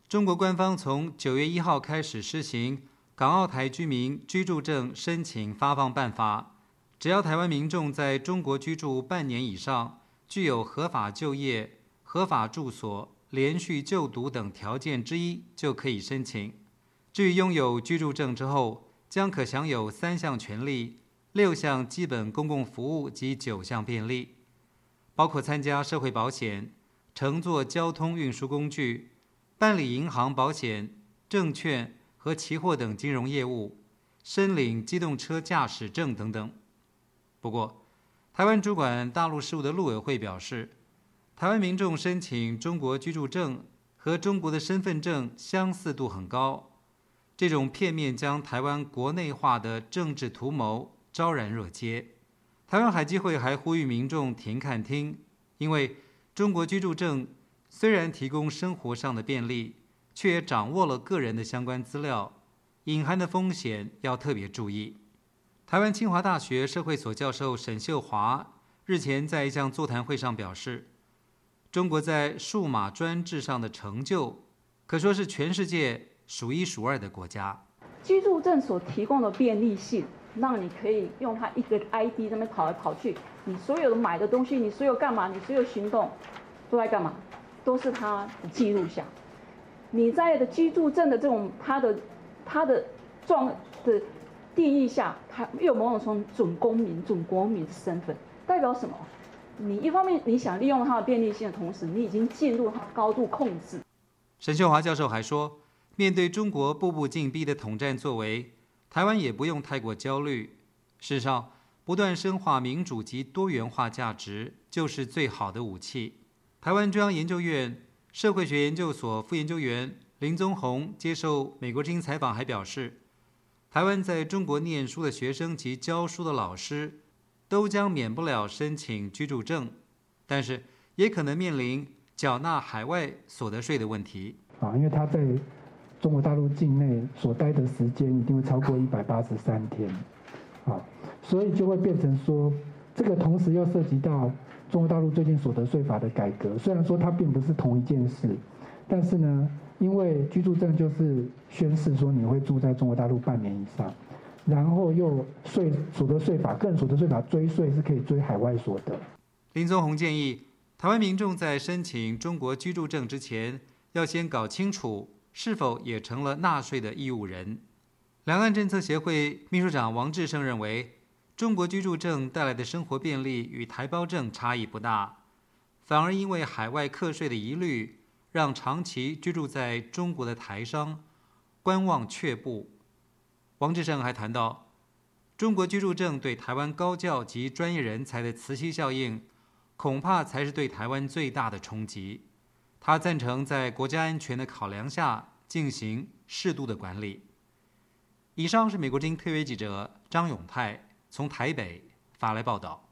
中国官方从9月1号开始施行《港澳台居民居住证申请发放办法》，只要台湾民众在中国居住半年以上，具有合法就业、合法住所、连续就读等条件之一，就可以申请。至于拥有居住证之后，将可享有3项权利、6项基本公共服务及9项便利，包括参加社会保险、乘坐交通运输工具、办理银行保险、证券和期货等金融业务、申领机动车驾驶证等等。不过，台湾主管大陆事务的陆委会表示，台湾民众申请中国居住证和中国的身份证相似度很高，这种片面将台湾国内化的政治图谋昭然若揭。台湾海基会还呼吁民众停看听，因为中国居住证虽然提供生活上的便利，却也掌握了个人的相关资料，隐含的风险要特别注意。台湾清华大学社会所教授沈秀华日前在一项座谈会上表示，中国在数码专制上的成就，可说是全世界数1数2的国家。 居住证所提供的便利性，让你可以用它一个 ID 那边跑来跑去，你所有的买的东西，你所有干嘛，你所有行动都在干嘛，都是它的记录下。你在的居住证的这种它的定义下，它又有某种准公民、准国民的身份，代表什么？你一方面你想利用它的便利性的同时，你已经进入它高度控制。 沈秀华教授还说，面对中国步步紧逼的统战作为，台湾也不用太过焦虑。事实上，不断深化民主及多元化价值，就是最好的武器。台湾中央研究院社会学研究所副研究员林宗宏接受美国之音采访还表示，台湾在中国念书的学生及教书的老师都将免不了申请居住证，但是也可能面临缴纳海外所得税的问题。 因为他在中国大陆境内所待的时间一定会超过183天，所以就会变成说，这个同时又涉及到中国大陆最近所得税法的改革。虽然说它并不是同一件事，但是呢，因为居住证就是宣示说你会住在中国大陆半年以上，然后又所得税法、个人所得税法追税是可以追海外所得。 林宗宏建议，台湾民众在申请中国居住证之前，要先搞清楚是否也成了纳税的义务人。两岸政策协会秘书长王志胜认为，中国居住证带来的生活便利与台胞证差异不大，反而因为海外课税的疑虑，让长期居住在中国的台商观望却步。王志胜还谈到，中国居住证对台湾高教及专业人才的磁吸效应，恐怕才是对台湾最大的冲击。他赞成在国家安全的考量下进行适度的管理。以上是美国之音特约记者张永泰从台北发来报道。